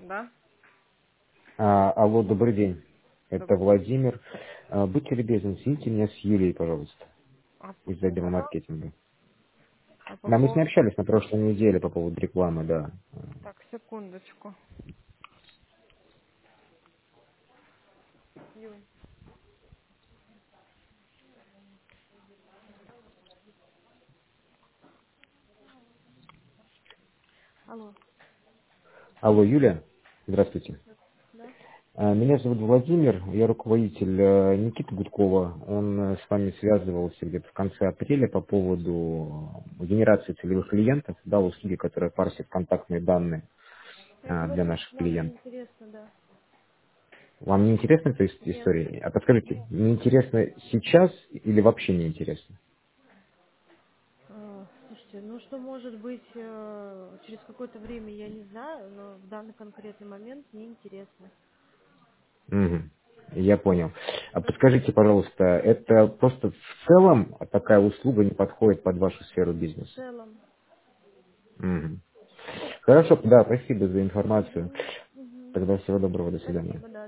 Да? Алло, добрый день. Это Добрый день. Владимир. Будьте любезны, соедините меня с Юлией, пожалуйста, А по из отдела поводу? маркетинга. А по Да, мы с ней поводу? общались на прошлой неделе по поводу рекламы, да. Так, секундочку. Юль. Алло. Алло, Юля. Здравствуйте. Да? Меня зовут Владимир, я руководитель Никиты Гудкова. Он с вами связывался где-то в конце апреля по поводу генерации целевых клиентов, да, услуги, которые парсят контактные данные Я для говорила, наших что нам не клиентов. интересно, да. Вам не интересна эта Нет. история? А подскажите, не интересно сейчас или вообще не интересно? Слушайте, ну что может быть через какое-то время, я не знаю, но в данный конкретный момент мне интересно. Мгм. Я понял. А подскажите, пожалуйста, это просто в целом такая услуга не подходит под вашу сферу В бизнеса? целом. Мгм. Хорошо, да, спасибо за информацию. Мгм. Тогда всего доброго, до свидания. Спасибо, да.